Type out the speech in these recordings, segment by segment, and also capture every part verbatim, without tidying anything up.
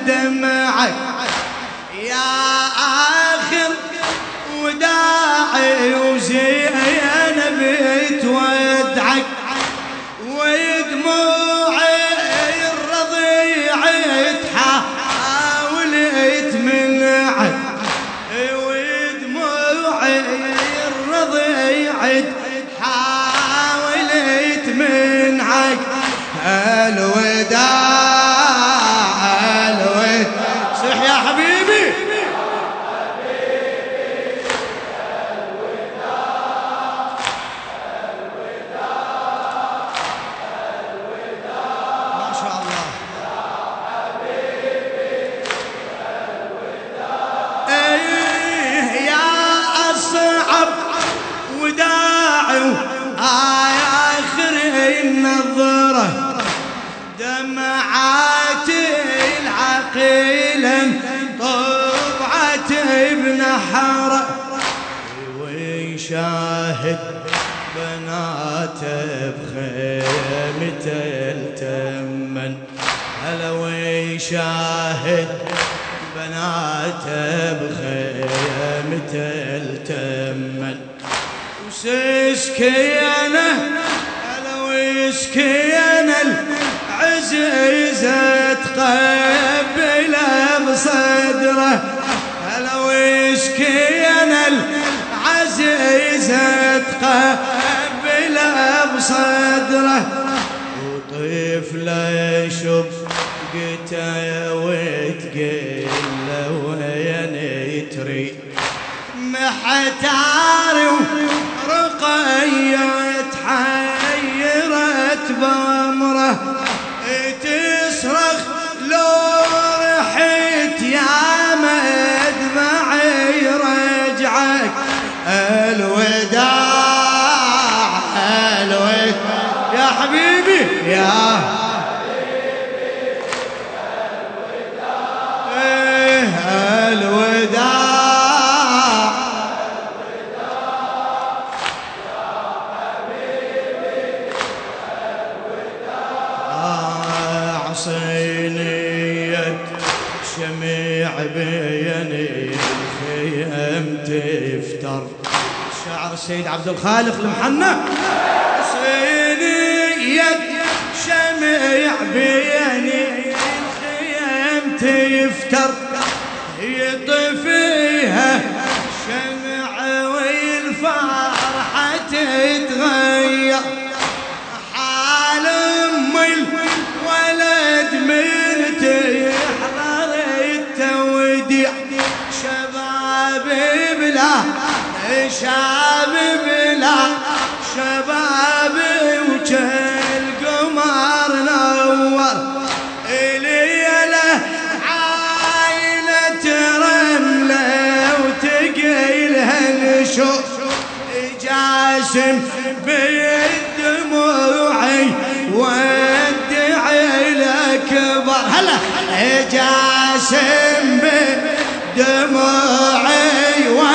دمعك يا آخر وداعي وزينب تودعك ودموعي الرضيع تحاول تمنعك ودموعي الرضيع تحاول تمنعك الوداع الوداع صح يا حبيبي دمعات العقيلة طبعت بنحره ويشاهد بناته بخيمته التمن هلا ويشاهد بناته بخيمته التمن وسكينه هلا وسكينه عزيزة تقبله بصدره هلا وشكينا العزيزة تقبله بصدره وطفله شفقته وتقله وين تريد محتار ورقية تحيرت بأمره تصرخ لو رحت يا مدمعي رجعك الوداع الوداع يا حبيبي يا حبيبي الوداع إيه الوداع صينية شميع بيني الخيم تفتر شعر السيد عبد الخالق المحنى صينية شميع بيني الخيم تفتر يطفيها شمع والفرحة تتغير حال أمي ولد من تحضر التوديع شباب بلا شاب بلا شباب وجل قمر نور إليله عايلة رملة وتقيلها الشوق جاسم بالدموعي كبر هلا جاسم بدموعي و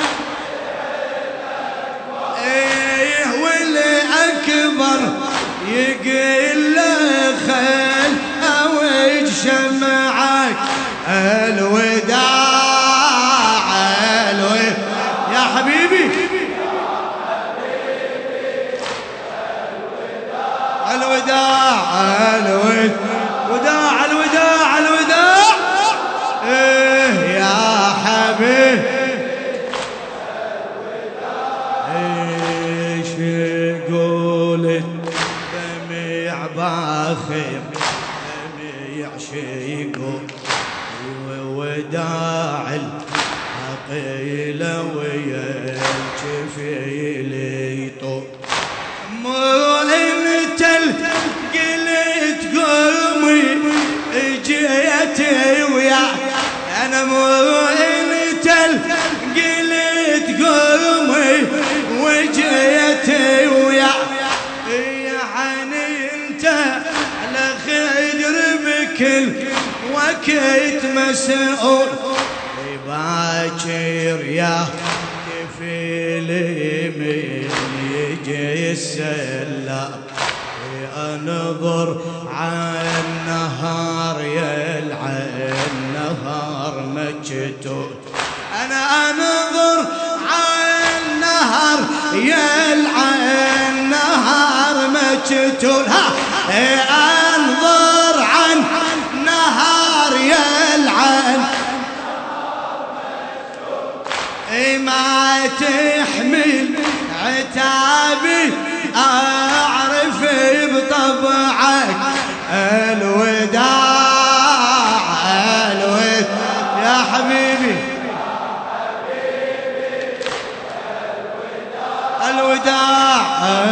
ايه واللي اكبر يقل خل اوج شمعك الوداع الوداع يا حبيبي الوداع الوداع وداع الوداع الوداع ايه يا حبيبي ايش قولت دمع باخر دمع شيقول وداع العقيلة ويا الجفيل يطول مول انت قلت قومي جيتي ويا انا مو انت قلت قومي وجيتي ويا يعني انت على خير بكل وقت مسؤول باكر يا كفيلي من يجي السلام انظر عن النهار يا العين النهر مجتول. أنا أنظر عن نهر يلعن نهر مجتول. ها أنظر عن نهر يلعن ما تحمل عتابي أعرف بطبعك الوداع الوداع يا حبيبي الوداع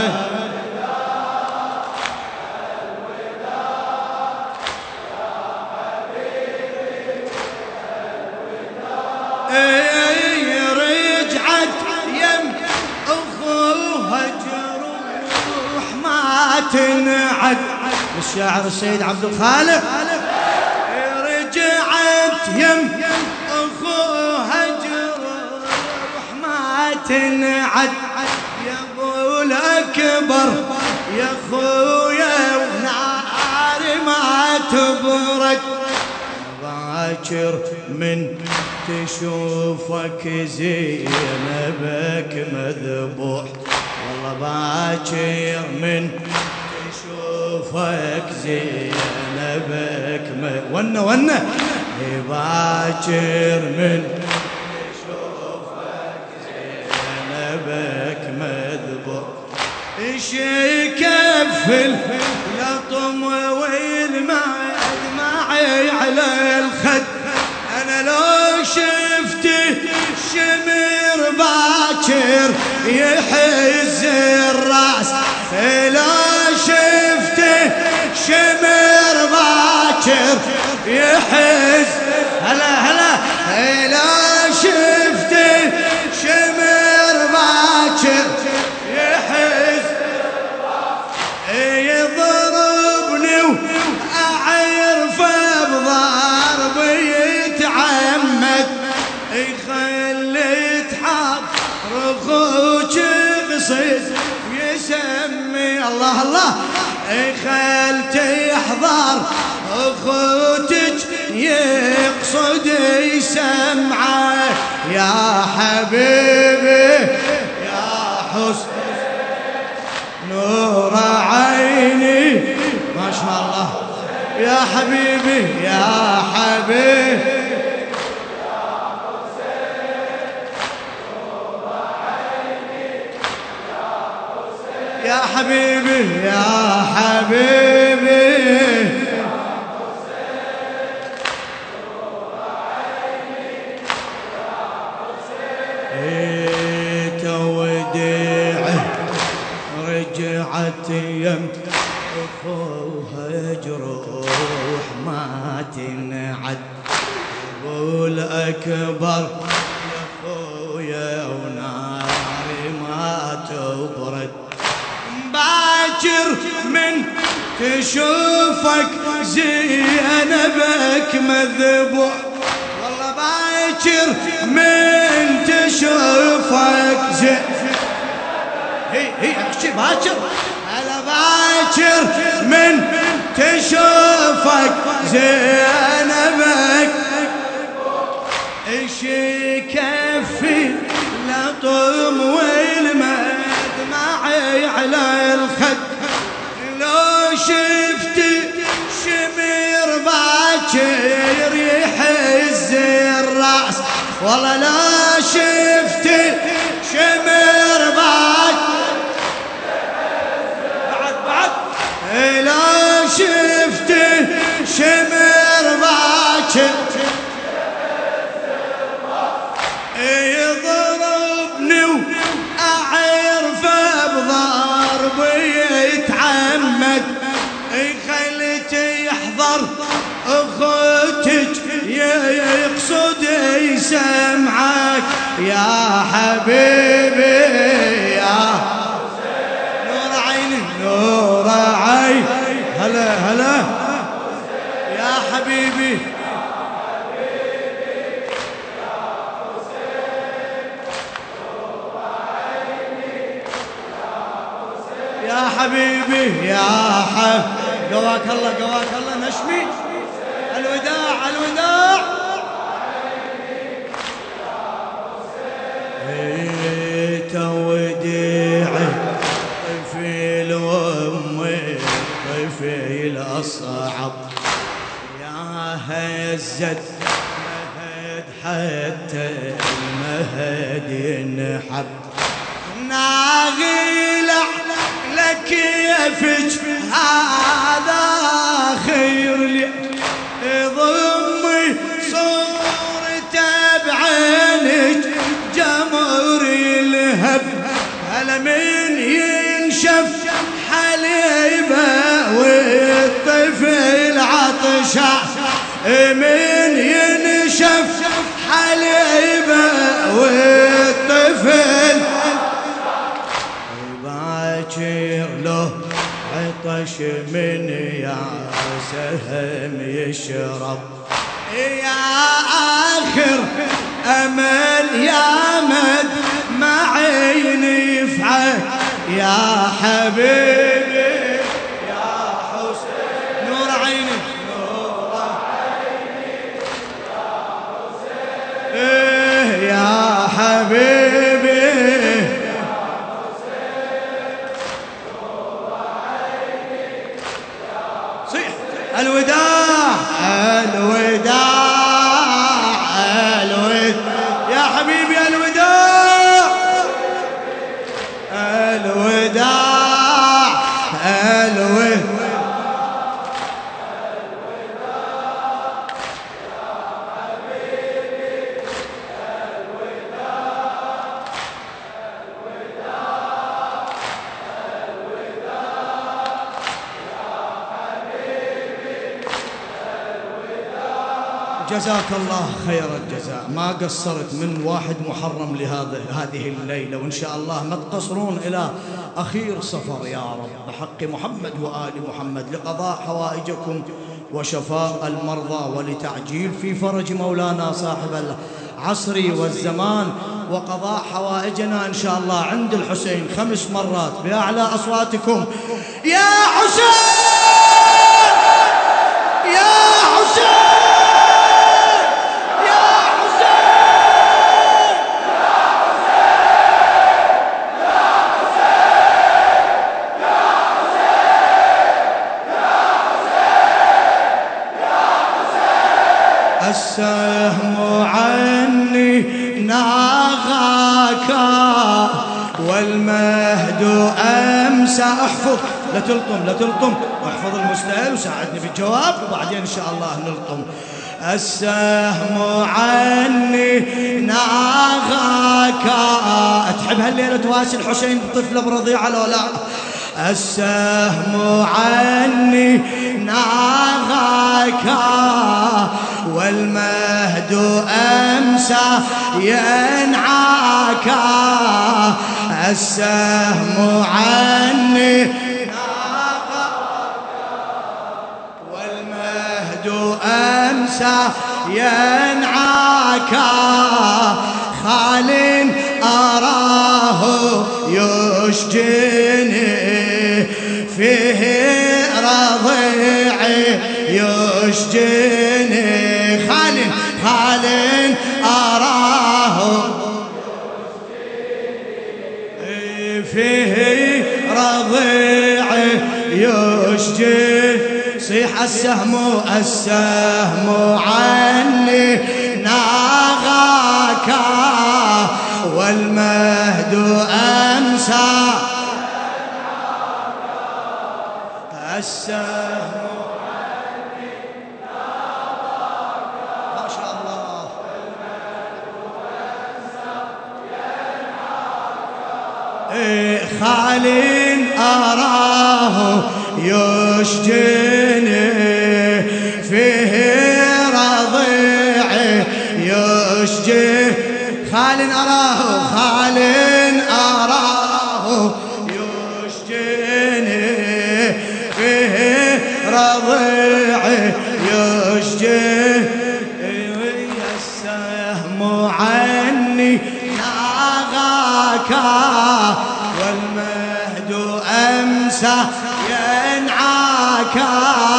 تنعد. الشاعر السيد عبد الخالق. رجعت يم اخوها جروح ما تنعد يا ابو الاكبر يا اخويا ونار ما تبرد. باكر من تشوفك زينبك مذبوح والله باكر من تشوفك زينبك م... ونا ونا باكر من تشوفك زينبك مذبوح. ايش يكفل لطم والماء معي على الخد. انا لو شفت شمر باكر يحز الراس لو شفت شمر باكر يحز هلا هلا لو شفت شمر باكر يحز يضربني واعرف بضرب يتعمد يخلي تحط رخوك قصيد يسمي الله الله خلت يحضر اخوتك يقصد يسمعه يا حبيبي يا حسن نور عيني ما شاء الله يا حبيبي يا حبيبي يا حبيبي يا حبيبي ايه توديعه رجعت يم اخوها جروح ما تنعد قول اكبر يا اخويا وناري ما تبرد. باكر من تشوفك زينبك مذبوح والله باكر من تشوفك زينبك هي هي احكي باكر هلا باكر من تشوفك زينبك ايش يكفي لطم والمد معي على الخد. لو شفت شمير باكر يحز الراس والله لا شفت شمير باكر بعد بعد لا شفت شمير باكر يضربني واعرف بضرب يتعمد خليت يحضر اخوتك يقصد يسمعك يا حبيبي يا نور عيني نور عين هلا هلا يا حبيبي يا حبيبي يا حب قواك الله قواك الله نشمي الوداع الوداع توديعي طفل وامي طفل اصعب يا هزت مهد حتى المهد ينحب ناغي لك كيفك هذا خير لي ضمي صورته بعينك جمر يلهب هلا من ينشف حليبه والطفل عطشه من ينشف حليبه والطفل باكر له عطش من يا سهم يشرب يا آخر أمل يا مد مع عيني يفعل يا حبيبي يا حسين نور عيني نور عيني يا حسين إيه يا حبيبي يا حسين نور عيني يا صيح الوداع الوداع الوداع يا حبيبي الوداع الوداع الوداع جزاك الله خير الجزاء. ما قصرت من واحد محرم لهذه هذه الليلة، وإن شاء الله ما تقصرون إلى أخير صفر يا رب بحق محمد وآل محمد لقضاء حوائجكم وشفاء المرضى ولتعجيل في فرج مولانا صاحب العصر والزمان وقضاء حوائجنا إن شاء الله عند الحسين خمس مرات بأعلى أصواتكم يا حسين يا حسين السهم عني ناغاك والمهد أمسى. احفظ لا تلطم لا تلطم احفظ المستهل وساعدني بالجواب وبعدين إن شاء الله نلطم. السهم عني ناغاك. تحب هالليلة تواسي الحسين بطفلة برضيعة لو لا؟ السهم عني ناغاك والمهد أمسى ينعاك. السهم عني ناغاك والمهد أمسى ينعاك. خال أراه يشجني فيه رضيعي يشجني. خال خال أراه فيه رضيعي يشجني. صيح السهم السهم عني ناغاك والمهد أمسى. السهم عني ناغاك ما شاء الله والمهد أمسى ينعاك. خال أراه يشجني فيه رضيعي يشجني. خال أراه خال أراه يشجني فيه رضيعي يشجني. السهم عني ناغاك والمهد أمسى ينعاك.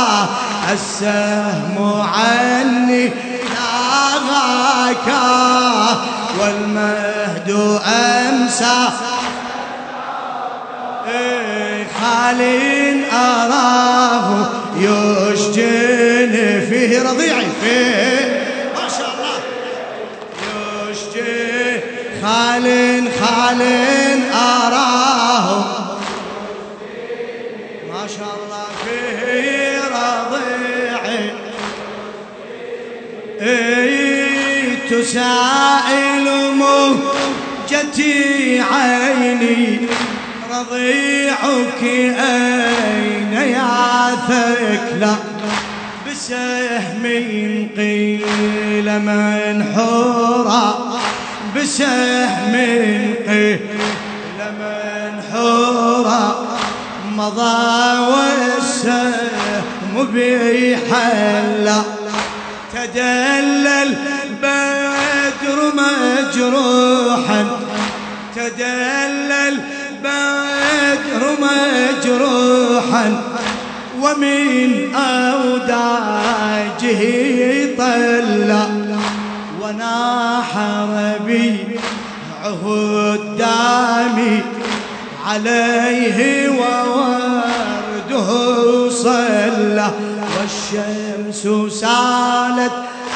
السهم عني ناغاك والمهد والمهد أمسى خال أراه يشجن فيه رضيعي فيه ما شاء الله يشجن خال خال أراه ما شاء الله فيه رضيعي تسائل موجتي عيني رضيعك أين يا ثكلى بسهم قيل منحورا بسهم قيل منحورا مضى والسهم بيحلى تدلل بدر مجروحا تدلل بدر مجروحا ومن أوداجه طلى وناح ربيعه الدامي عليه وورده صلى والشمس سالت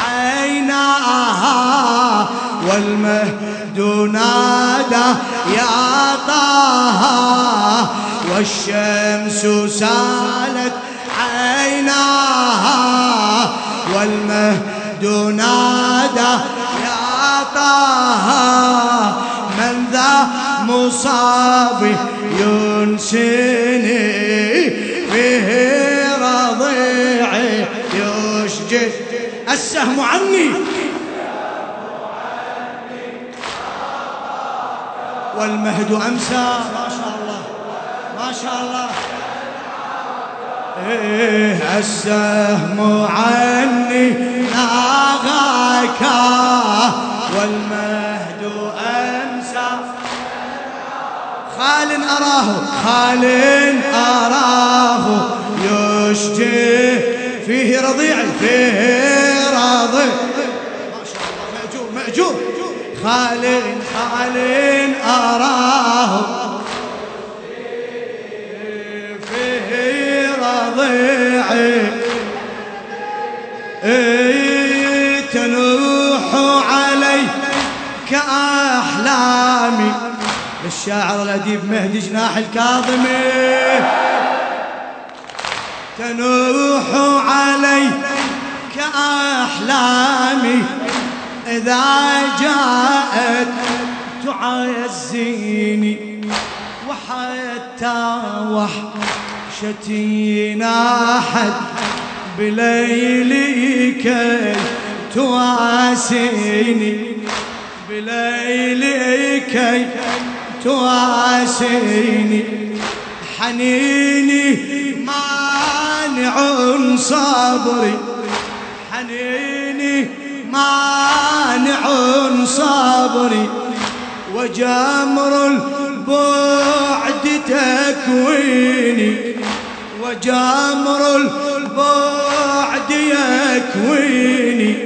عيناها والمهد نادى يا طه والشمس سالت عيناها والمهد نادى يا طه من ذا مصاب ينسني فيه رضيعي يشجي السهم عني والمهد أمسى ما شاء الله ما شاء الله إيه السهم عني ناغاك والمهد أمسى خال أراه خال أراه يشجي فيه رضيعي فيه رضيع ما شاء الله مأجور مأجور خال خال أراه فيه رضيعي تنوح علي كأحلامي للشاعر الأديب مهدي جناح الكاظمي تنوح علي كأحلامي إذا جاءت تعزيني وحتى وحشتي ناحت بليلي كي تواسيني بليلي كي تواسيني حنيني مانع صبري حنيني مانع صبري وجمر البعد تكويني وجمر البعد يكويني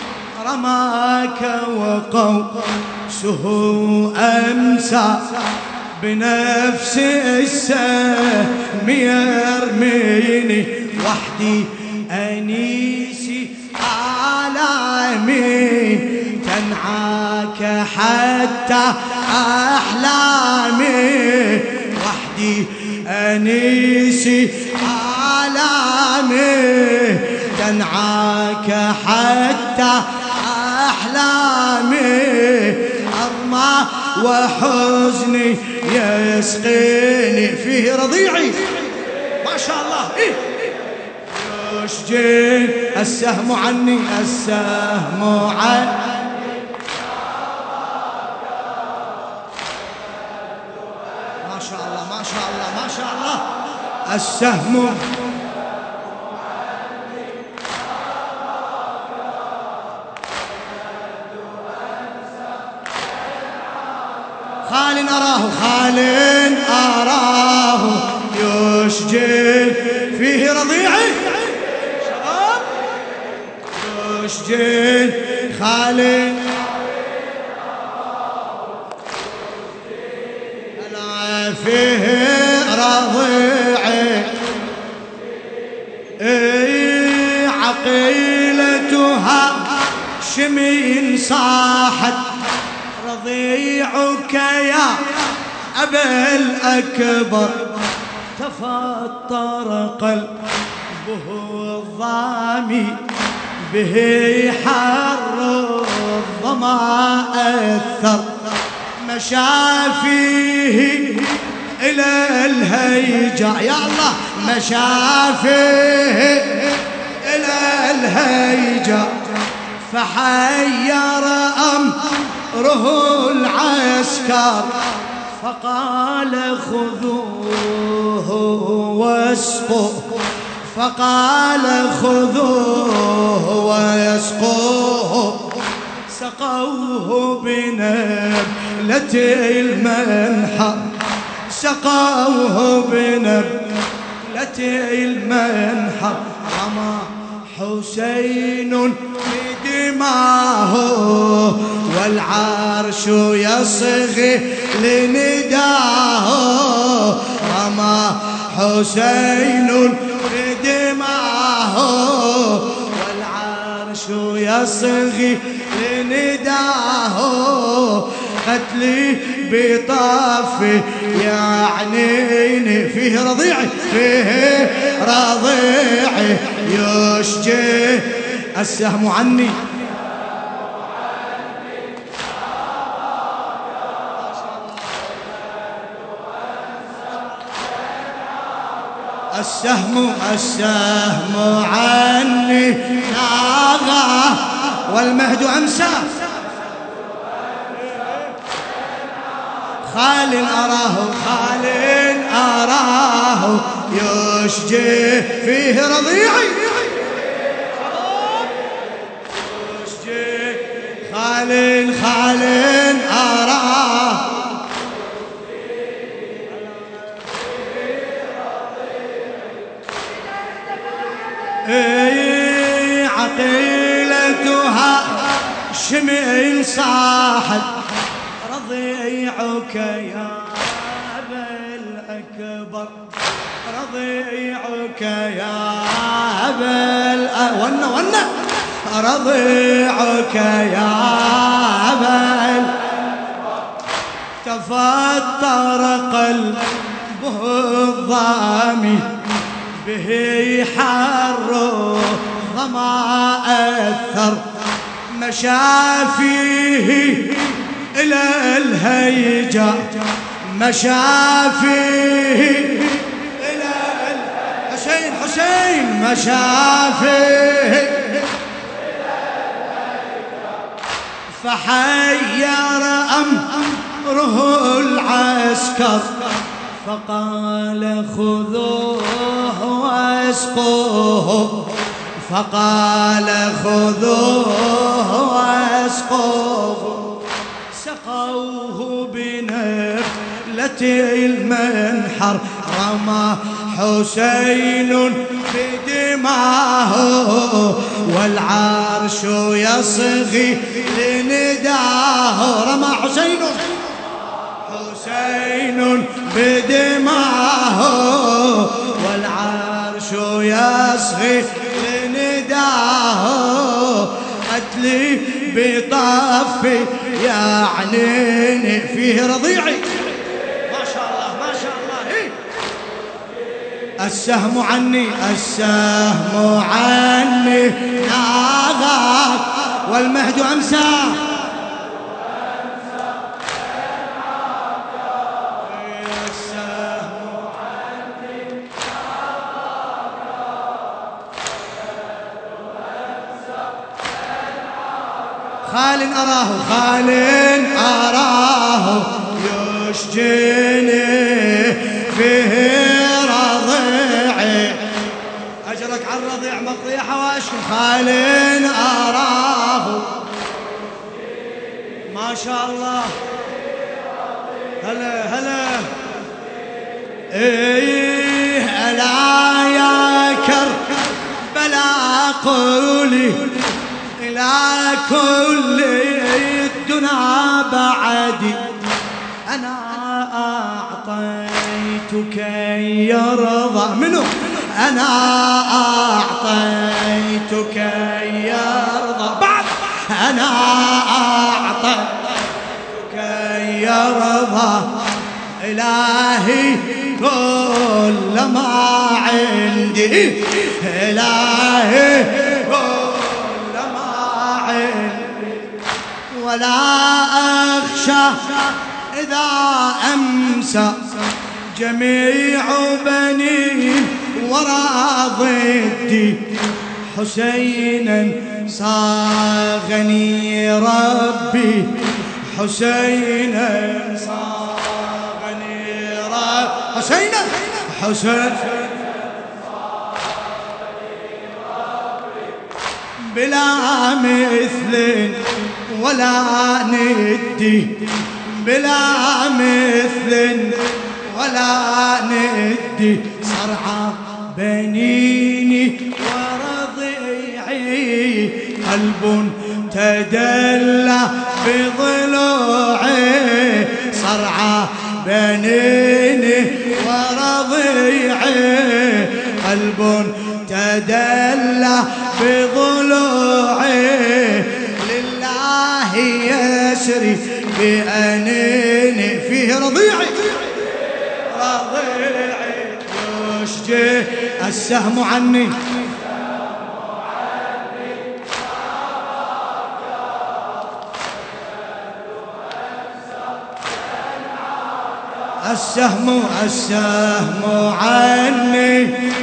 رماك وقوسه أمسى بنفس السهم يرميني وحدي أنيسي آلامي تنعاك حتى أحلامي وحدي أنيسي آلامي تنعاك حتى أحلامي أرمى وحزني يسقيني فيه رضيعي ما شاء الله إيه يشجي السهم عني السهم عني ما شاء الله ما شاء الله ما شاء الله السهم خال أراه خال أراه يشجي فيه رضيعي شباب يشجي خال صاحت رضيعك يا أبا الأكبر، تفطر قلبه الضامي، به حر الظما أثر، مشى فيه إلى الهيجاء، يا الله مشى فيه إلى الهيجاء، فحير أمره العسكر، فقال خذوه واسقوه، فقال خذوه ويسقوه، سقوه بنبلة المنحر، سقوه بنبلة المنحر، رمى حسين بدماه والعرش يصغي لنداه، رمى حسين بدماه والعرش يصغي لنداه، قتلي بطافي يعنيني، فيه رضيعي فيه رضيعي يشجي السهم عني، السهم السهم عني ناغى والمهد أمسى، خال أراه خال أراه يشجي فيه رضيعي، يشجي خال خال أراه، اي عقيلتها شمع صاحت رضيعك يا أبا الأكبر، رضيعك يا أبا الأكبر، ون ون رضيعك يا أبا الأكبر، تفطر قلبه الضامي، به حر ظما أثر، مشى فيه إلى الهيجاء، مشى فيه إلى حسين حسين مشى فيه إلى الهيجاء، فحير أمره العسكر، فقال خذوه واسقوه، فقال خذوه واسقوه، سقوه بنبلة المنحر، رمى حسين بدماه والعرش يصغي لنداه، رمى حسين حسين بدماه والعرش يصغي لنداه، قتلي بطفي يعنيني، فيه رضيعي ما شاء الله ما شاء الله، إيه؟ السهم عني السهم عني ناغى والمهد أمسى، خال أراه خال أراه يشجيني فيه رضيعي، أجرك على الرضيع مقضي حواشي، خال أراه ما شاء الله، هلا هلا، إيه ألا يا كربلاء قولي إلى كل الدنا بعدي، أنا أعطيتك يرضى منه، أنا أعطيتك يرضى بعد، أنا أعطيتك يرضى إلهي كل ما عندي إلهي كل ما عندي ولا أخشى إذا أمسى جميع بني ورا ضدي حسينا صاغني ربي حسينا صاغني ربي حسينا حسين بلا مثل ولا ندي بلا مثل ولا ندي صرعى بنيني ورضيعي قلب تدلى بضلوعي صرعى بنيني ورضيعي قلب تدلى بضلوعي لله يسري بأنيني فيه رضيعي رضيعي يشجي السهم عني السهم السهم عني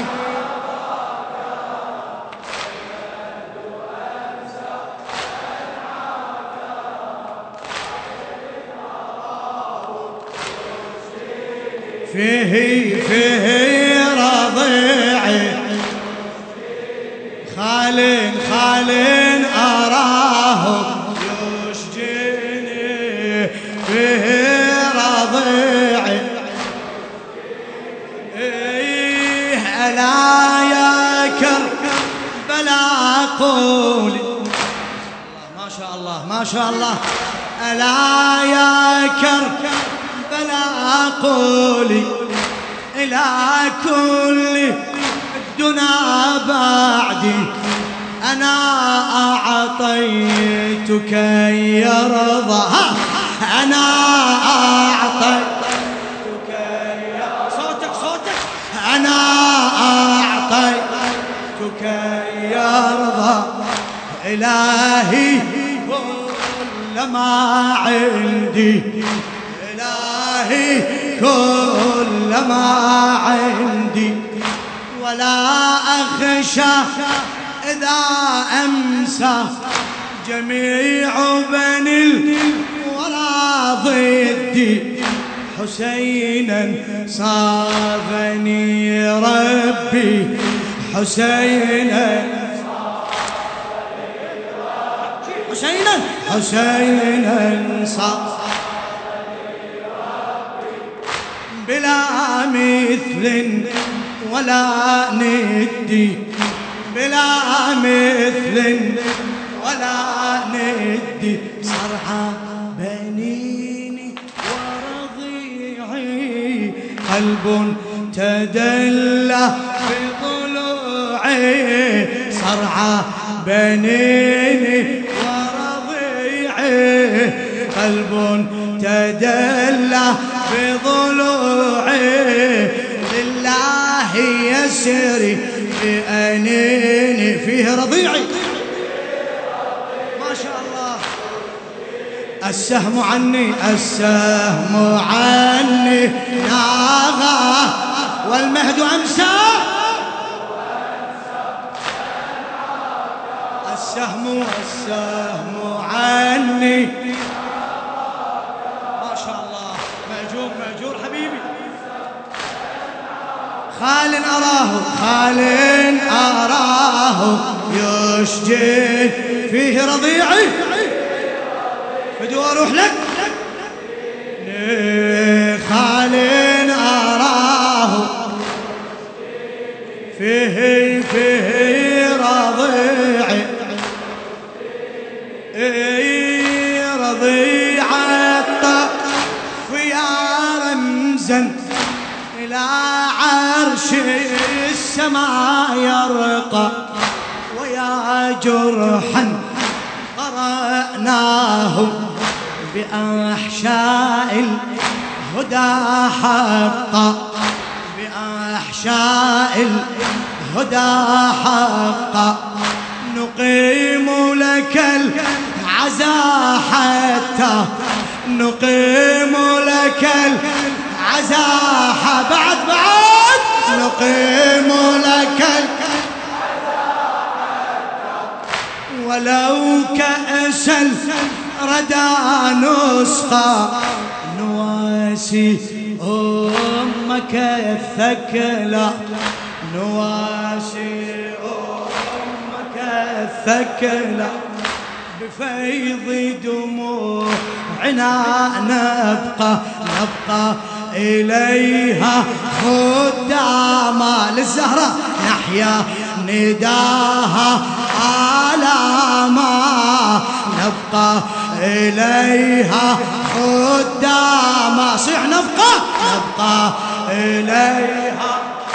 فيه فيه رضيعي خال خال أراه يشجيني فيه رضيعي ألا يا كربلا قولي ما شاء الله ما شاء الله ألا يا كربلا قولي إلى كل الدنا بعدي أنا أعطيتك يرضى أنا أعطيتك صوتك صوتك أنا أعطيتك يرضى إلهي كل ما عندي إلهي كل ما عندي ولا أخشى إذا أمسى جميع بني ولا ضدي حسينا صاغني ربي حسينا حسينا حسينا صاغني بلا مثل ولا ندي بلا مثل ولا ندي صرعى بنيني ورضيعي قلب تدلى بضلوعي صرعى بنيني ورضيعي قلب تدلى بضلوعي لله يسري بأنيني فيه رضيعي ما شاء الله السهم عني السهم عني ناغى والمهد أمسى السهم السهم عني خال أراه خال أراه يشجي فيه رضيعي بدو أروح لك خال أراه فيه فيه رضيعي رضيعي الطف يا رمزا إلى عرش السماء يرقى ويا جرحا قرى بأحشاء الهدى حقا، بأحشاء الهدى حقا، نقيم لك العزاء حتى نقيم لك العزاء بعد بعد نقيم لك ولو كأس الردى نسخة، نواسي أمك الثكلى، نواسي أمك الثكلى، بفيض دموعنا نبقى نبقى إليها خداما، للزهرة نحيا نداها آلاما، نبقى إليها خداما، صيح نبقى نبقى إليها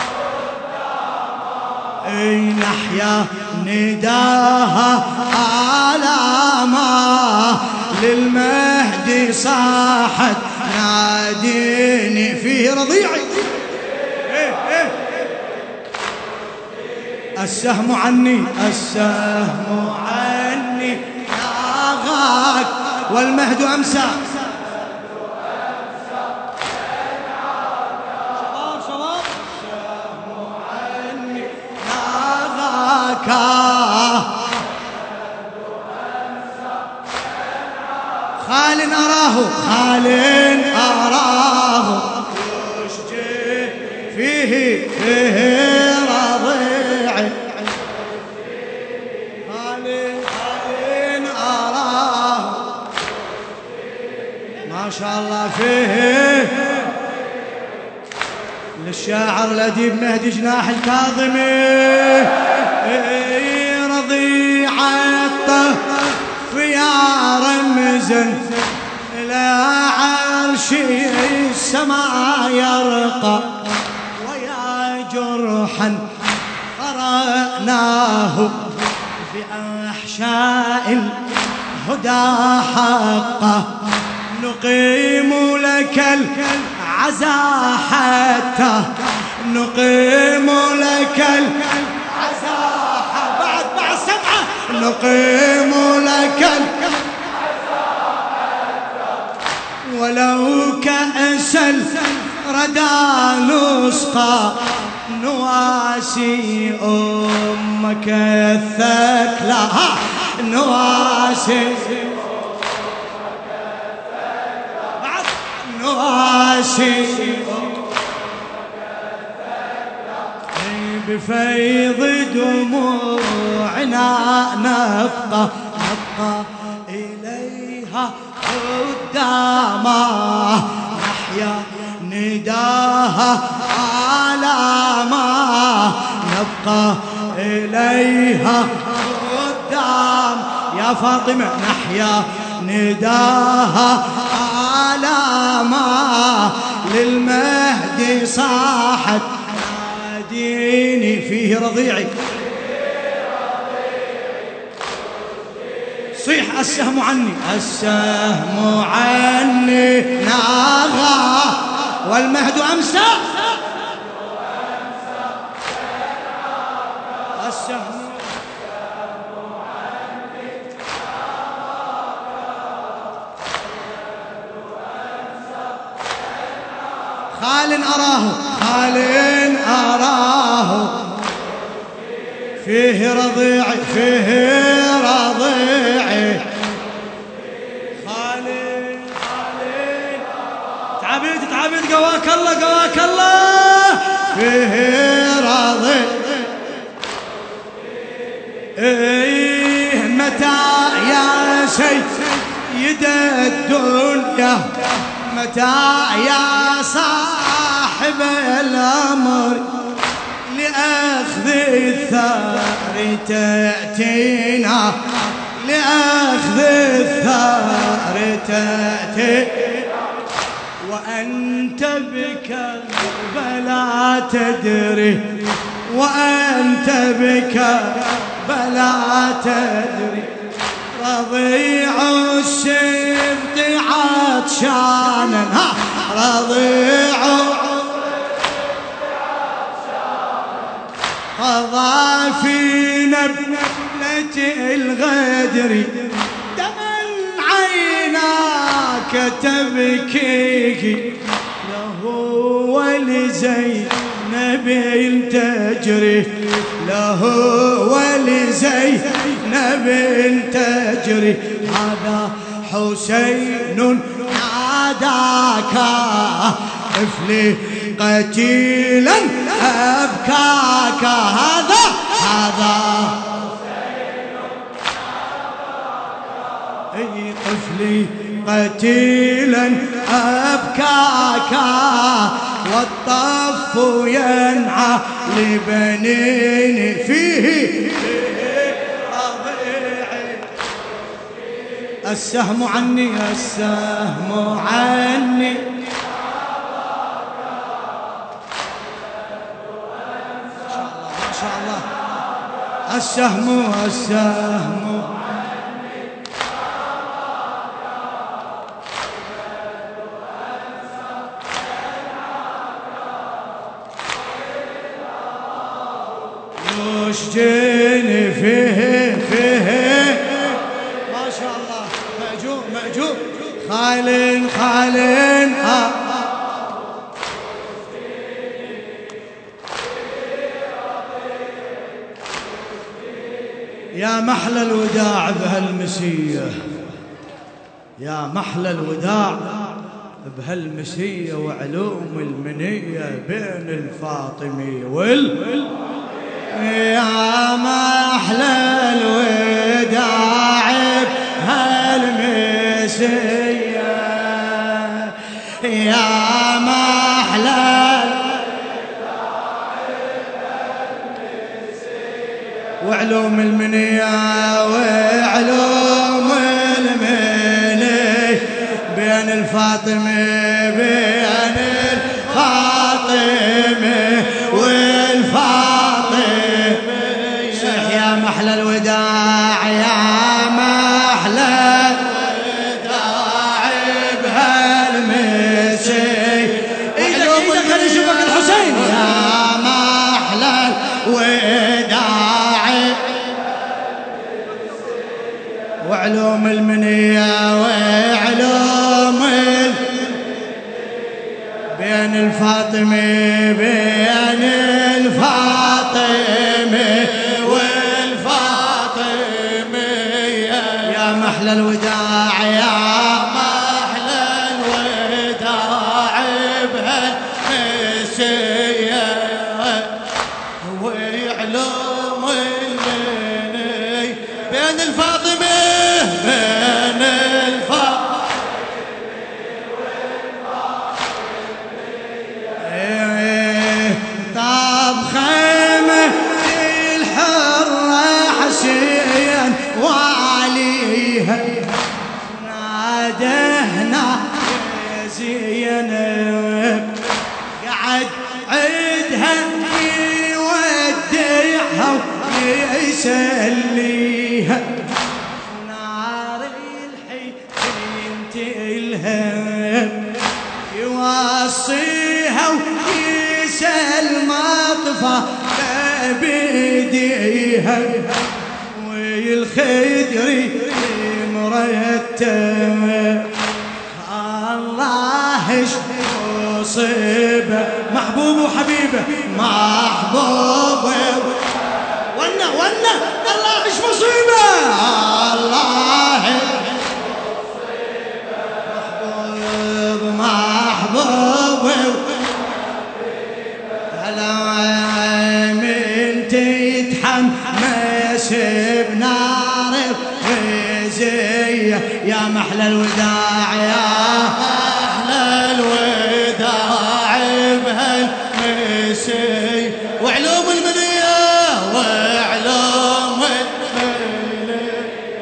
خداما، نحيا نداها آلاما، للمهدي صاحت ناديني فيه رضيعي، السهم عني السهم عني ناغاك والمهد أمسى، شباب شباب السهم عني ناغاك، خال أراه خال أراه يشجي فيه فيه رضيعي، خال خال أراه ما شاء الله فيه، للشاعر الأديب مهدي جناح الكاظمي، رضيعة يا رمزا إلى عرش السماء يرقى، ويا جرحا قرأناه بأحشاء الهدى حقا، نقيم لك العزاء حتى نقيم لك العزاء بعد بعد سبعة، نقيم لك ولو كأس الردى نسقى، نواسي أمك الثكلى، نواسي بعد نواسي بفيض دموعنا نبقى نبقى إليها قداما، نحيا نداها آلاما، نبقى إليها قدام يا فاطمة، نحيا نداها آلاما، للمهدي صاحت ناديني فيه رضيعي، صيح السهم عني السهم عني ناغى والمهد أمسى، السهم خال أراه خال أراه فيه رضيعي فيه رضيعي، خالي خالي تعبيد تعبيد قواك الله قواك الله، فيه رضيعي إيه متى يا سيد الدنيا، متى يا صاحب الأمر، لأخذ الثار تأتينا، لأخذ الثار تأتينا، وأنت بكربلا تدري، وأنت بكربلا تدري، رضيع السبط عطشانا ها رضيع قضى فينا بنبلة الغدر دمن عيناك تبكيكي له ولزينب تجري له ولزينب تجري هذا حسين ناداك طفلي قتيلا أبكاك هذا هذا أي طفلي قتيلا أبكاك والطف ينعى لبنين فيه السهم عني السهم عني السهم السهم يشجيني فيه فيه ما شاء الله مأجور مأجور خالين خالين آه. يا محلى الوداع بهالمسية يا محلى الوداع بهالمسية وعلوم المنية بين الفاطمي وال يا محلى الوداع بهالمسية يا محلى وعلوم المنية وعلوم المنية بين الفاطمة بين الفاطمة والفاطمة صح يا محلى الوداع يا محلى الوداع بهالمسية إذا خلي شوفك الحسين يا محلى الوداع وعلوم المنية وعلوم بين الفاطمة بين الفاطمة والفاطمة يا محلى الوداع يا محلى الوداع بهالمسية وعلوم المنية بين الفاطمة بين الفاطمة والفاطمة طاب خيمة الحرة حسين وعليها نادهنا يا زينب قعد عيدها يودعها ويسليها يوصيها ويسأل مطفى بيديها والخدر مرتب الله يصيبه محبوب وحبيبه محبوب ونا ونا الله ايش مصيبه الله محبوب هلا من تتحمس بنار وزيه يا محلى الوداع يا محلى الوداع بهالمسي وعلوم المنية وعلوم المنية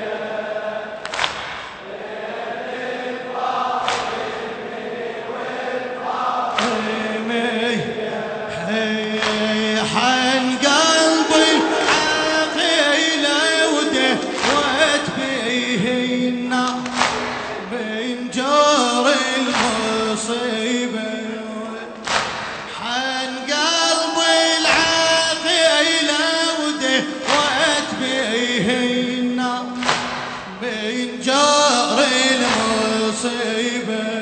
حن قلبي عقيلة ودهوت بيه النار من جوع المصيبة حن قلبي العقيلة ودهوت بيه النار من جار المصيبة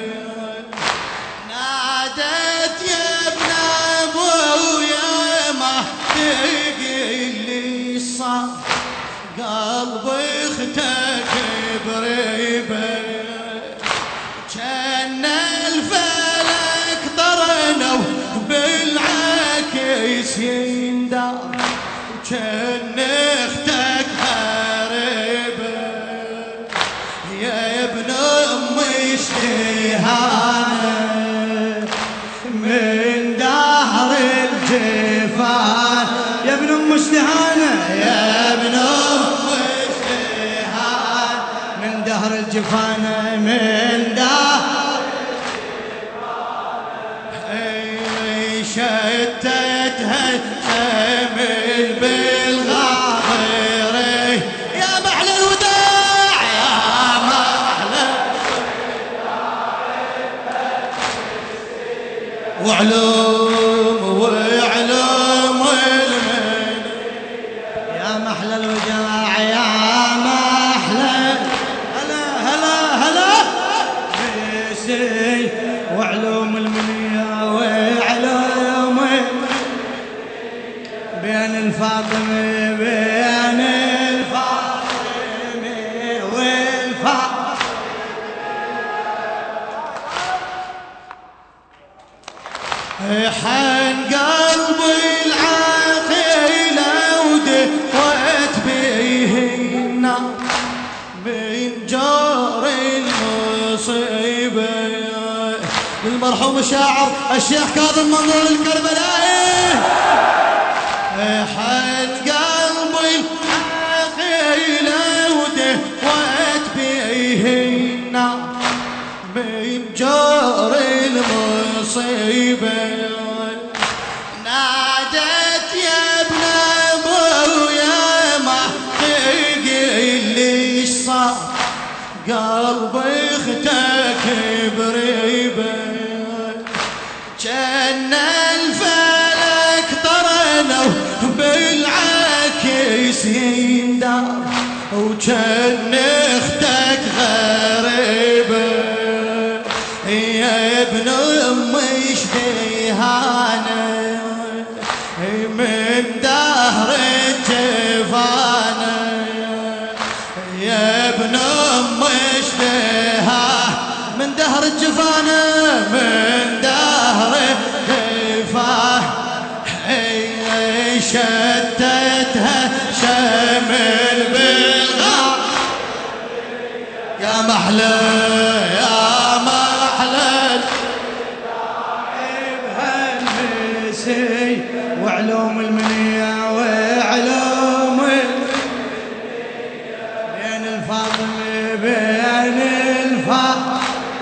نادت يا ابن ابويا ما تقل لي صار قلبي اختك بريبه كان الفلك طرنوا بالعكس يندار كان اختك هاربه يا ابن امي اشتهانه من دهر الجفان يا ابن ام اشتهانه يا ابن ام اشتهانه من دهر الجفان من دهر الجفان شتتها شمل بالغابر يا محلى الوداع يا محلى وعلوم وعلوم المن يا محلى الوداع يا محلى هلا هلا هلا بيسي وعلوم المنيا وعلوم بين الفاطمة بين الفاطمة والفاطمة حن قلبي العقيلة ودهوت بيه النار من جار المصيبة المرحوم الشاعر الشيخ كاظم منظور الكربلائي حن قلبي العقيلة ودهوت بيه النار من جار المصيبة نادت يا ابن ابويا ما تقل ليش صار قلبي اختك بريبه كان الفلك طرنوا بالعكس يندار وكان اختك غريبه يا ابن امي اشتهانه من دهر الجفانه يا ابن امي اشتهانه من دهر الجفانه من دهر الجفانه شتتها شمل بالغار يا محلى يا وعلوم المنيا وعلوم بين الفاطمة بين الفاطمة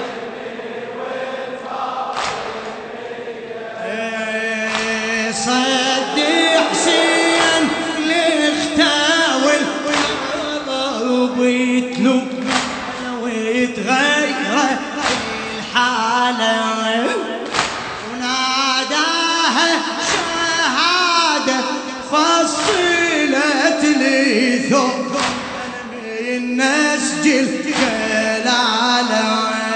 صد حسين الاختاول والقلب يتلو ويتغير الحالة فصلت لي ثوب من نسجل كلالة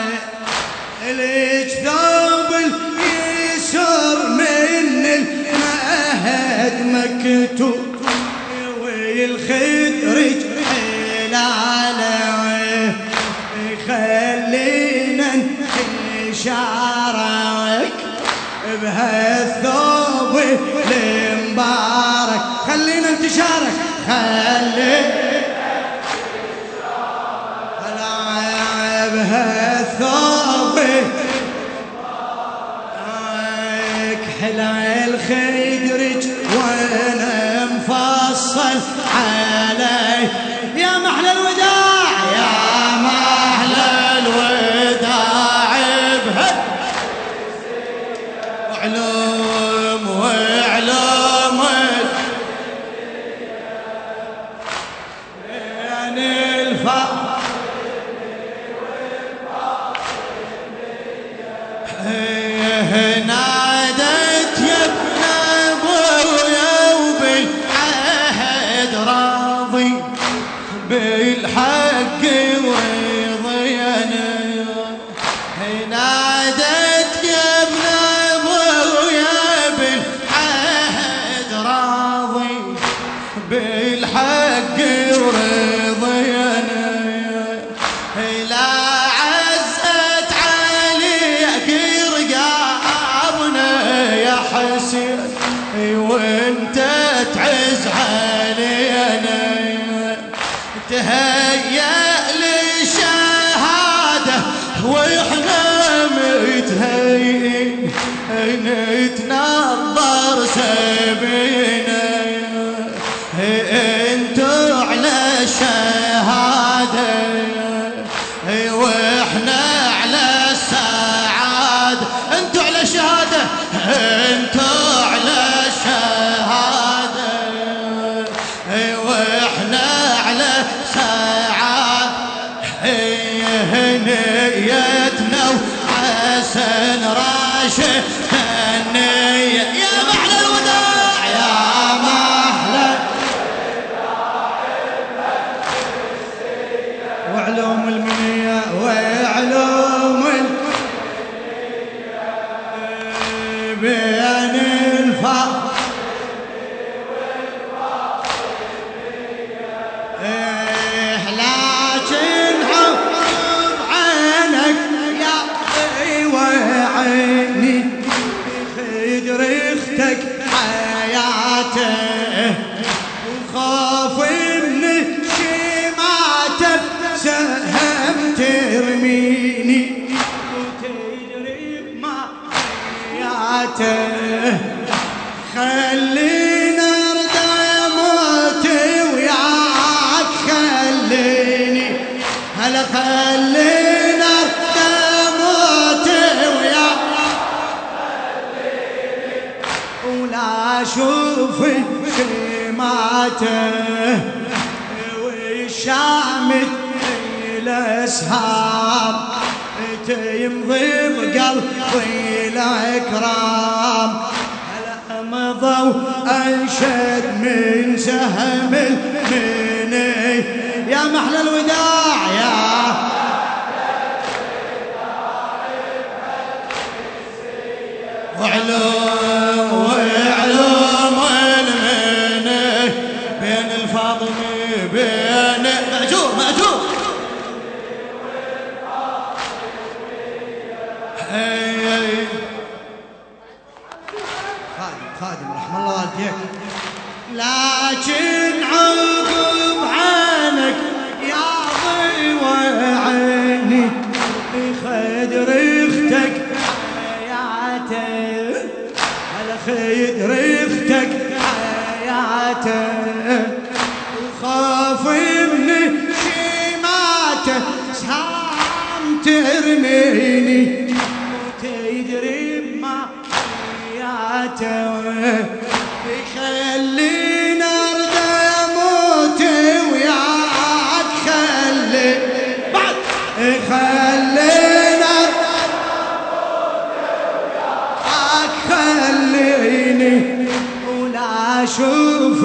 ليش ثوب اليسر من المهد مكتوب والخدرج حلالة خلينا نشارك بهالثوب المبارك خلينا انتشارك خلي هلا بهالثوب حلا الخدرج وانا مفصل علي يا محلى الوداع يا محلى الوداع بهالثوب وعلوم وعلوم نادت يا ابن ابويا وبالعهد راضي بالحق ورضينا. نادت يا ابن ابويا بالعهد راضي بالحق ورضينا. لا عزت عليك رقابنا يا حسين وانت تعز علينا. تهيأ للشهادة واحنا متهيئين نتنظر سبينا. انتو على الشهادة واحنا على السعادة. انتو على الشهادة انتو على الشهادة واحنا على سعادة. نيتنا وحسن راشد النية يا محلى الوداع يا محلى وعلوم المنية وعلوم المنية بين الفضل لكن حب عنك يا وعيني خدر اختك حياته وخاف من شماته سهم ترميني وتجري ما حياته. خلينا ارد اموتي وياك خليني هلا خلينا ارد اموتي وياك خليني ولا اشوف شماته والشامت الاسهام تمضي بقلبي الاكرام. مضوا أنشد من سهم المني يا محلى الوداع يا وعلوم وعلوم المني بين الفاطمي بين مأجور مأجور خادم رحم الله والديك. لكن عقب عنك يا ضوى عيني خدر اختك حياته على خدر اختك حياته وخاف من شماته سام ترميني وتدري ما خلينا ارد اموتي وياك خلي بعد خلينا وياك خليني ولا اشوف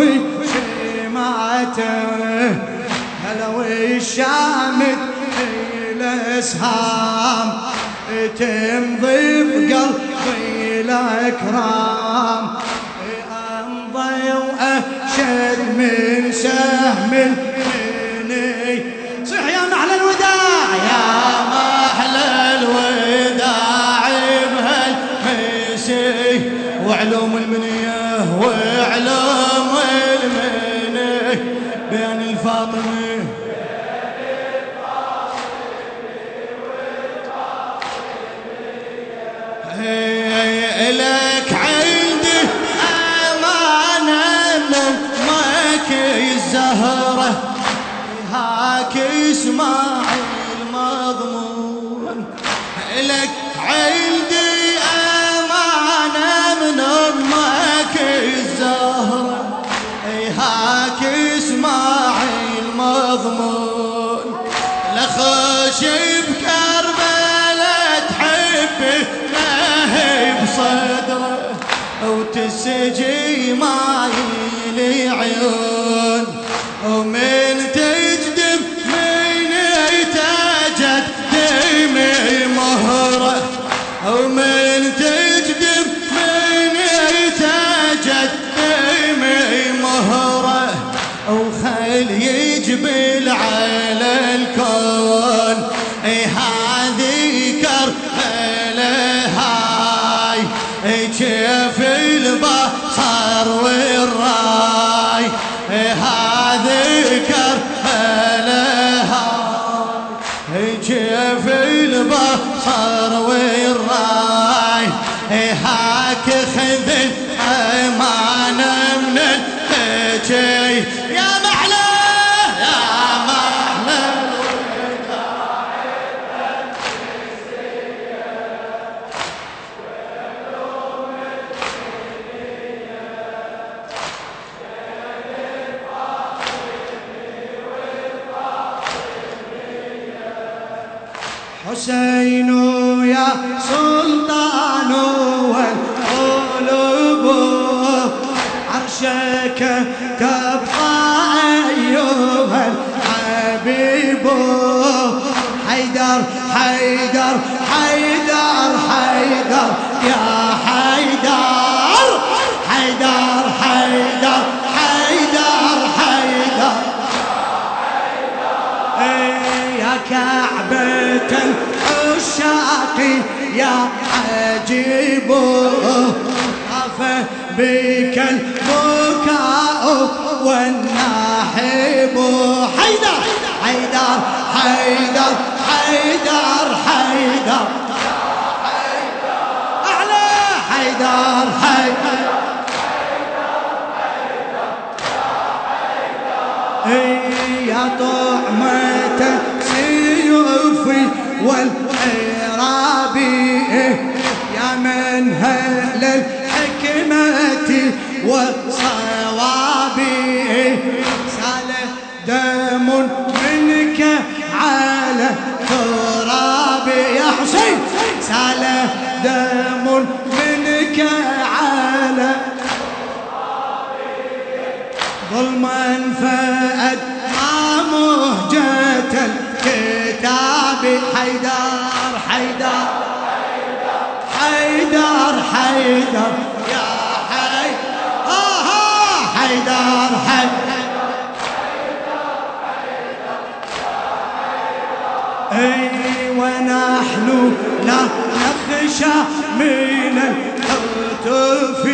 شماته هلا والشامت الاسهام تمضي بقلبي الأكرام. أمضي وأشد من سهم المني صح يا محلى الوداع يا محلى الوداع بهالمسي وعلوم المنية وعلوم المني بين الفاطمي لك عندي أمانة أمك الزهرة هاك اسماعيل مضمون. لك عندي أمانة من أمك الزهرة هاك اسماعيل مضمون. لخش بكربلة تحبه وتسجي ماي العيون ومن تجدم من يتجد دمي مهره ومن تجدم من يتجد دمي مهره وخل يجبل على الكون هذه كربلاء هاي كيف البصر والراي هذه كربلاء هاي كيف البصر والراي هاك خذ الأمانة من الحكي يا محلى يا محلى حسين يا سلطان والقلوب عرشك تبقى أيها الحبيب حيدر حيدر حيدر حيدر يا حيدر حيدر حيدر حيدر حيدر يا كعبة العشاق يا عجيب طاف بك البكاء والناحب حيدر حيدر حيدر حيدر حيدر أعلى حيدر حيدر يا طعمة سيوفي والعراب يا من هل الحكمة والصواب سال دم منك على تراب يا حسين سال دم منك على ظلما فأد ما مهجة الكتاب حيدر حيدر حيدر حيدر يا حيدر آه حيدر حيدر اي ونحن لا نخشى من الهتف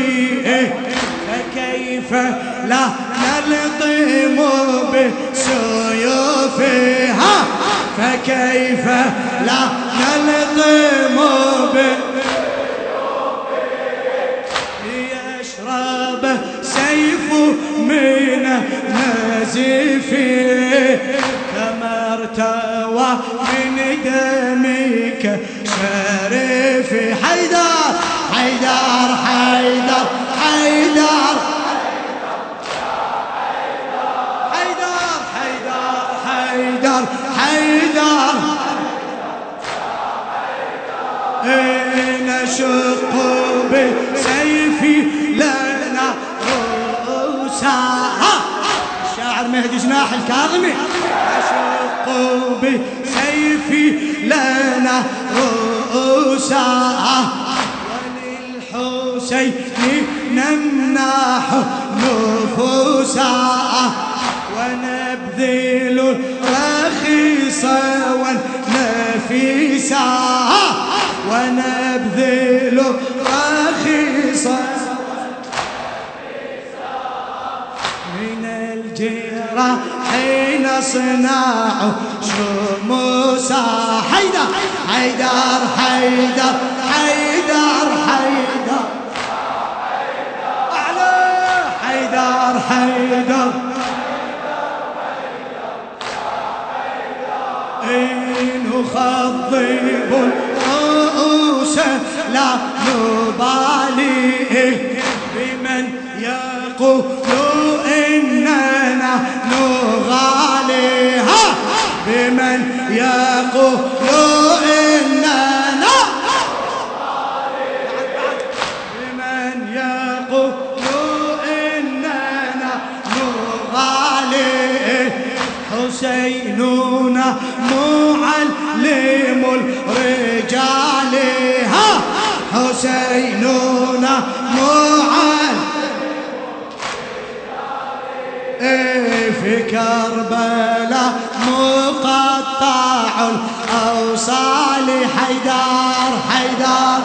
فكيف لا نلطم بسيوفها فكيف لا نلطم ليشرب سيف من نزيف كما ارتوى من دمك شريف حيدر حيدر حيدر حيدر حيدر حيدر نشق بسيفي لنا رؤوسها الشاعر مهدي جناح الكاظمي نشق بسيفي لنا رؤوسها وللحسين نمنح نفوسها ونبذل رخيصا ونفيسا ونبذل رخيصا من الجراح نصنع شموسا حيدر حيدر حيدر حيدر حيدر أعلى حيدر حيدر نخضب الرؤوس لا نبالي بمن يقول إننا نغاليها بمن يقول إننا بمن يقول حسيننا معان في كربلاء مقطع الأوصال حيدر حيدر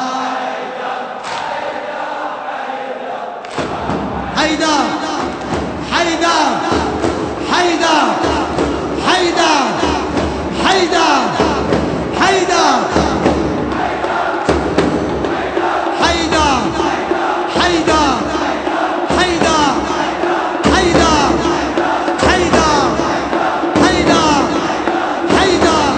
حيدر حيدر حيدر حيدر حيدر حيدر حيدر حيدر حيدر حيدر حيدر حيدر حيدر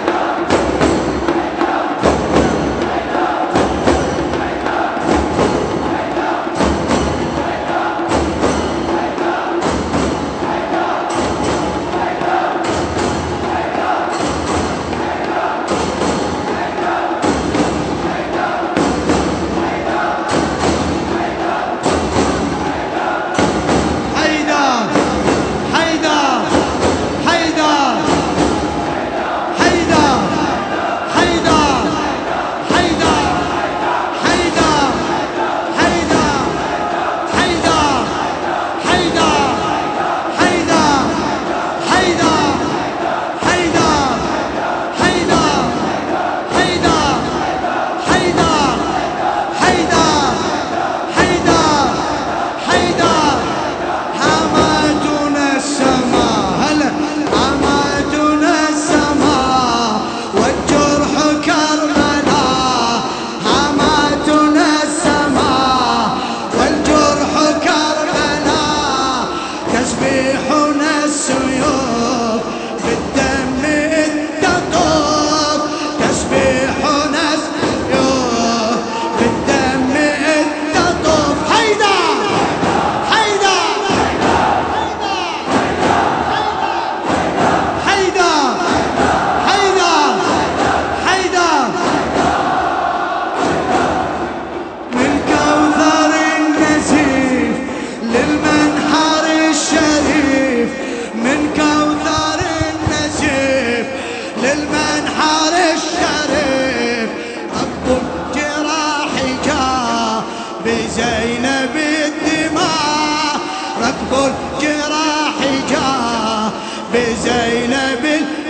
بزينب الدماء ركب الجراح جاء بزينب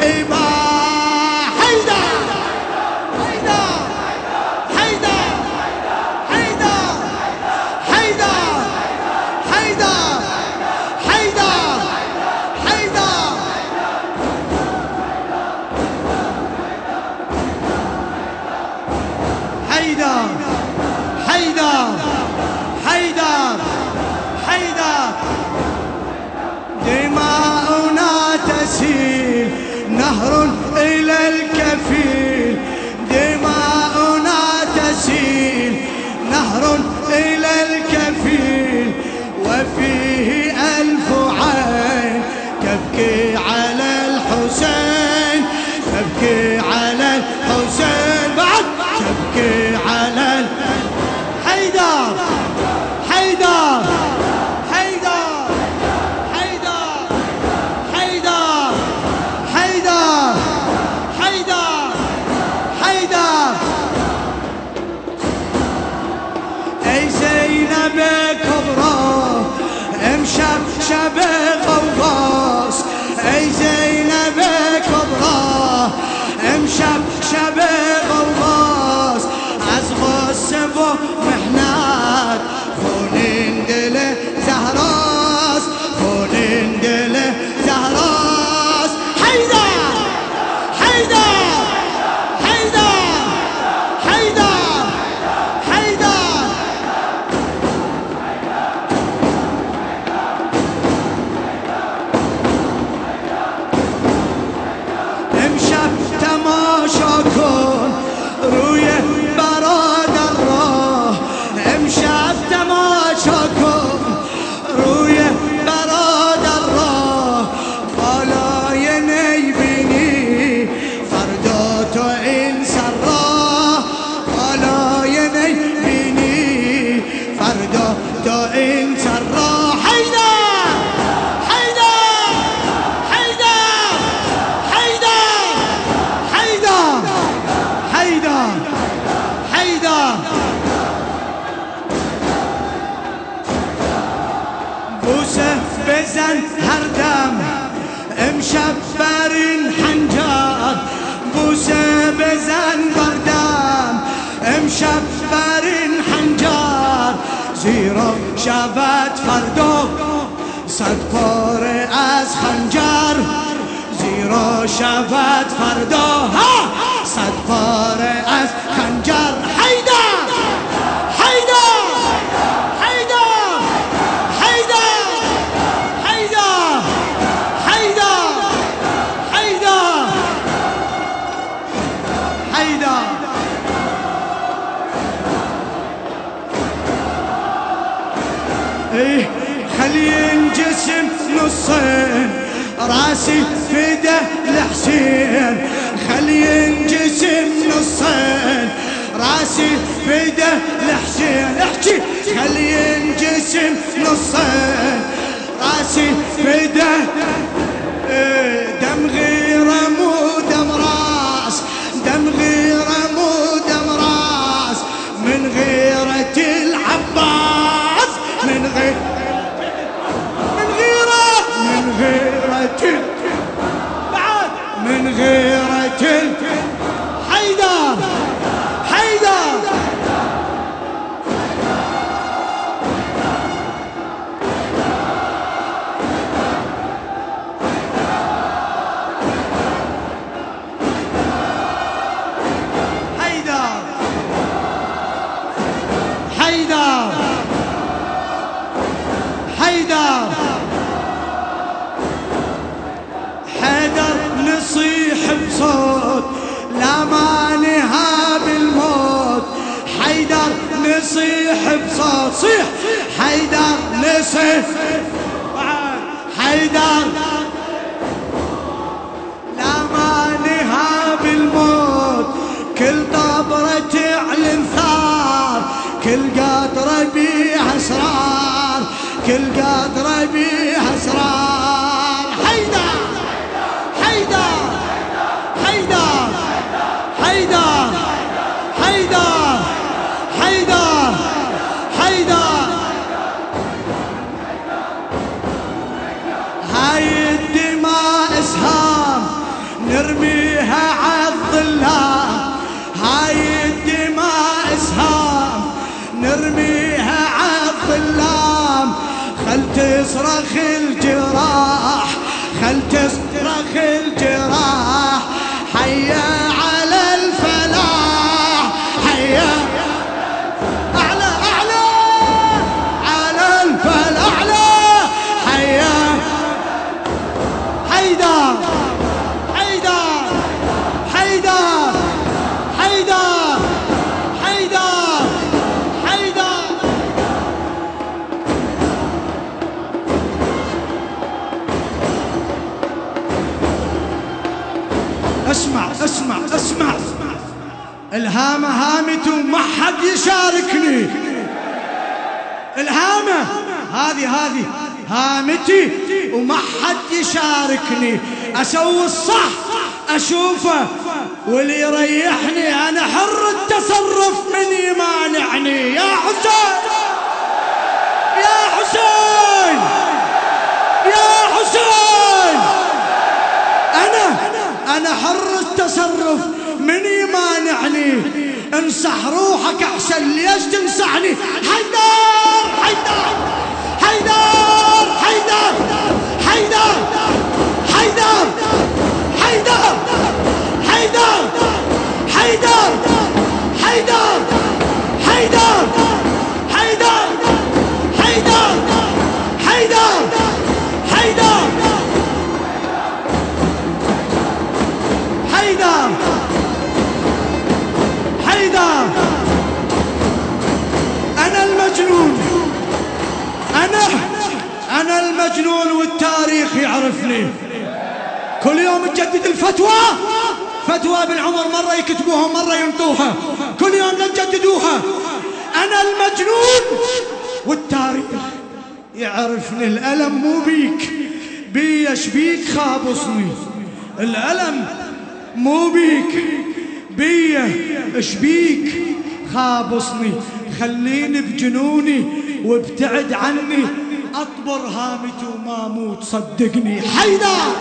الإباء حيدر حيدر حيدر حيدر حيدر حيدر حيدر حيدر حيدر حيدر حيدر حيدر دماؤنا تسيل نهر إلى الكفيل دماؤنا تسيل نهر إلى الكفيل وفيه ألف عين تبكي على الحسين تبكي على الحسين بعد تبكي على حيدر حيدر حيدر حيدر حيدر حيدر حيدر حيدر اي زينب كبرى مشبشب غواص اي زينب كبرى مشبشب غواص عزغ السبو محنات خونين دله زهراس خونين دله زهراس حيدر حيدر حيدر حيدر حيدر امشب تماشاكن رويه براد الراه امشب تماشاكن رويه براد الراه بالا ينيبني فرداتو ان سراه بالا ينيبني فرداتو ان سراه حيدر حيدر حيدر حيدر حيدر حيدر حيدر مشفر حنجر بوسه بزن بردام مشفر حنجر زیرا شفت فردو صد پاره از خنجر زیرا شفت فردا صد پاره از خنجر حیدر حیدر حیدر حیدر حیدر حیدر حیدر حیدر ايه خلي الجسم نصين راسي فدا الحسين خلي الجسم نصين راسي فدا الحسين احكي خلي الجسم نصين راسي فدا دم غيره مو دم راس دم غيره مو دم راس من غيرة العباس من غير من غيرة من غيرة بعد من غيرة حيدر حيدر حيدر حيدر حيدر حيدر نصيح بصوت لا مانها بالموت حيدر نصيح بصوت صيح حيدر نصيح حيدر لا مانها بالموت كل طبرة تعلن ثار كل قطرة بيها اسرار كل قطرة بيها اسرار حيدر حيدر حيدر حيدر حيدر حيدر حيدر هاي الدماء اسهام نرميها عالظلام هاي الدماء اسهام نرميها عالظلام خل تصرخ الجراح خل تصرخ الجراح حيا على الفلاح حيا أعلى أعلى على الفلاح أعلى حيا حيدر حيدر حيدر حيدر حيدر حيدر اسمع اسمع اسمع الهامة هامتي وما حد يشاركني الهامة هذه هذه هامتي وما حد يشاركني اسوي الصح اشوفه واللي يريحني انا حر التصرف من يمانعني يا حسين يا حسين يا حسين انا انا حر التصرف من يمانعني انصح روحك احسن ليش تنصحني حيدر حيدر حيدر حيدر حيدر حيدر حيدر حيدر حيدر حيدر حيدر حيدر حيدر حيدر حيدر حيدر حيدر أنا المجنون أنا أنا المجنون والتاريخ يعرفني كل يوم تجدد الفتوى فتوى بالعمر مرة يكتبوها مرة ينطوها كل يوم تجددوها أنا المجنون والتاريخ يعرفني الألم مو بيك بي يشبيك خابصني الألم مو بيك بي اشبيك خابصني خليني بجنوني وابتعد عني أطبر هامتي وما موت صدقني. حيدر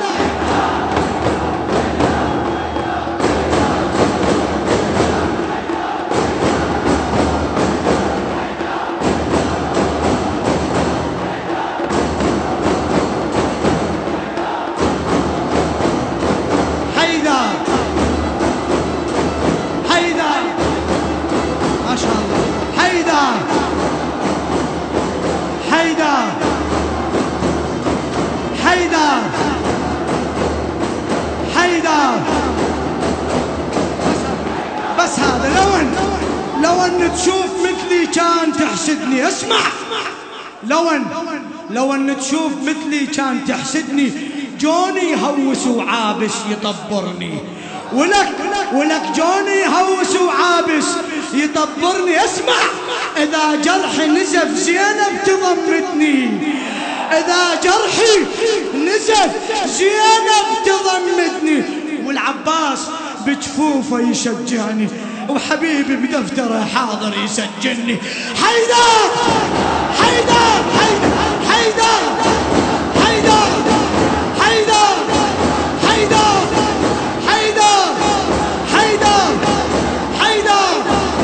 بس هذا. لو ان لو ان تشوف مثلي كان تحسدني. اسمع، لو ان لو ان تشوف مثلي كان تحسدني. جوني يهوس وعابس يطبرني، ولك ولك جوني يهوس وعابس يطبرني. اسمع، اذا جرحي نزف زينب تضمتني، اذا جرحي نزف زينب تضمتني، والعباس بجفوفه يشجعني، وحبيبي بدفتره حاضر يسجلني. حيدر حيدر حيدر حيدر حيدر حيدر حيدر حيدر حيدر حيدر.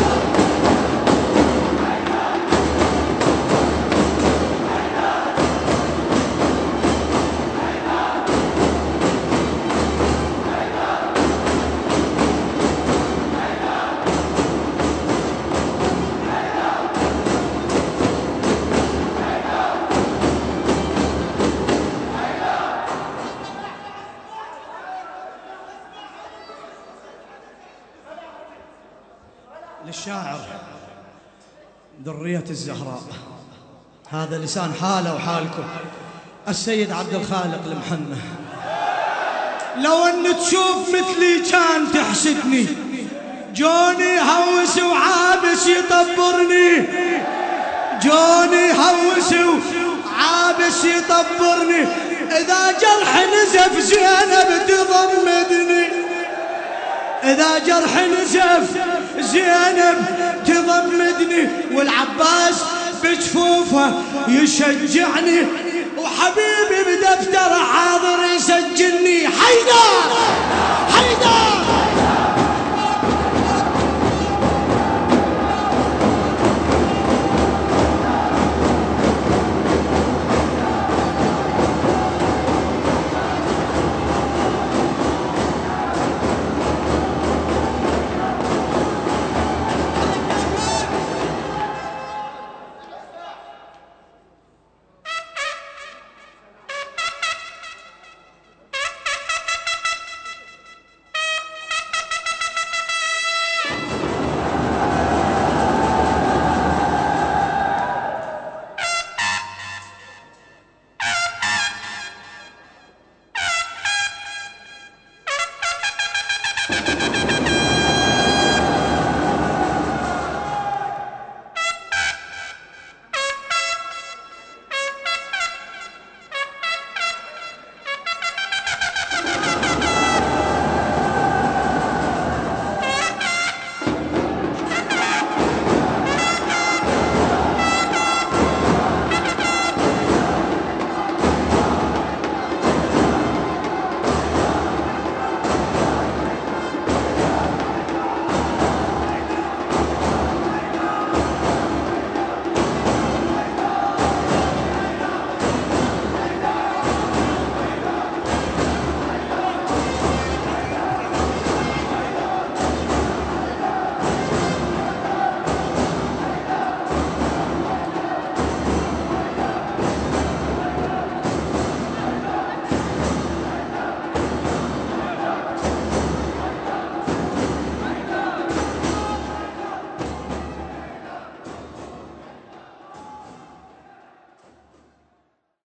للشاعر ذرية الزهراء، هذا لسان حاله وحالكم، السيد عبد الخالق المحنة. لو ان تشوف مثلي كان تحسدني، جوني هوس وعابس يطبرني، جوني هوس وعابس يطبرني، اذا جرح نزف زينب تضمدني، اذا جرح نزف زينب تضمدني، والعباس بجفوفه يشجعني، وحبيبي بدفتره حاضر يسجلني. حيدر حيدر